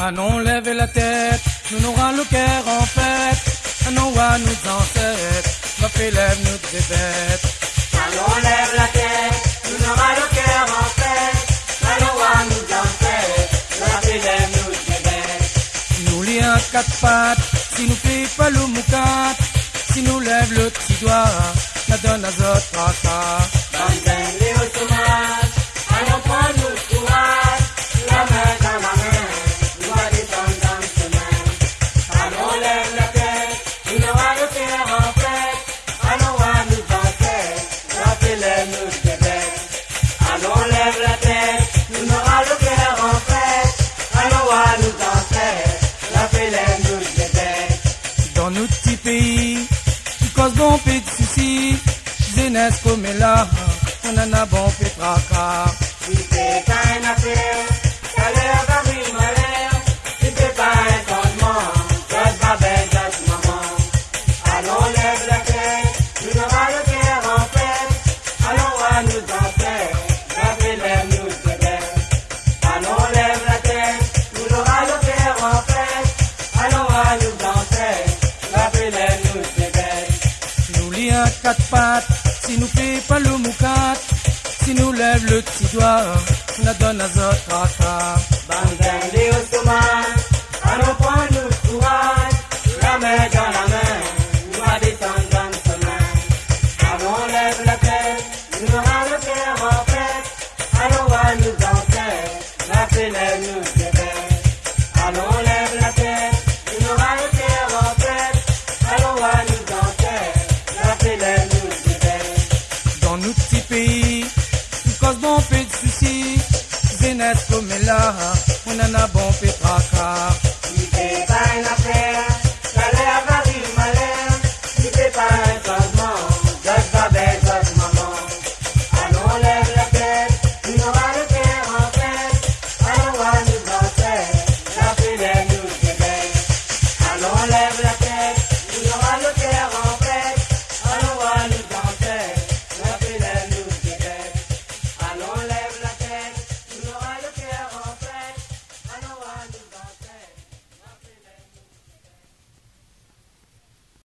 Allons lever la tête, nous aurons le cœur en fête. Allons à nous ancêtres, va faire lève nous des bêtes. Allons lève la tête, nous aurons le cœur en fête. Allons à nous ancêtres, va faire lève nous des bêtes. Nous lions à quatre pattes, si nous fait pas le moucat. Si nous lève le petit doigt, la donne à notre tracas. Bandem les automates, allons prendre nous courage. La main dans la main, nous va descendre dans le chemin. Allons lève la tête, nous aurons le cœur en fête. Allons à nous ancêtres, va faire lève nous des bêtes. Allons lève la tête, nous aurons le cœur en fête. Allons à nous ancêtres, va faire lève nous des bêtes. Dans notre petit pays, qui cause bon peu de soucis, jeunesse comme là, on en a bon peu de tracas. Si c'est pas une affaire, ça leur va venir malheur. Si c'est pas un changement, ça va belle notre maman. Allons lève la tête, nous aurons le cœur en fête. Allons à nous ancêtres, ça fait lève nous des bêtes. Allons lève la tête, nous aurons le cœur en fête. Allons à nous ancêtres, ça fait lève nous des bêtes. Nous lions à quatre pattes, si nous fait pas le moucat. Si nous lève le petit doigt, on la donne à notre tracas. Bandem les automates, allons prendre nous courage. La main dans la main, nous va descendre dans le chemin. Allons lève la tête, nous aurons le cœur en fête. Allons à nous ancêtres, la paix lève nous des bêtes. Allons lève la tête, nous aurons le cœur en fête. Allons à nous ancêtres, la paix lève nous des bêtes. Dans notre petit pays, qui cause bon peu de soucis, jeunesse comme là, on en a bon peu de tracas.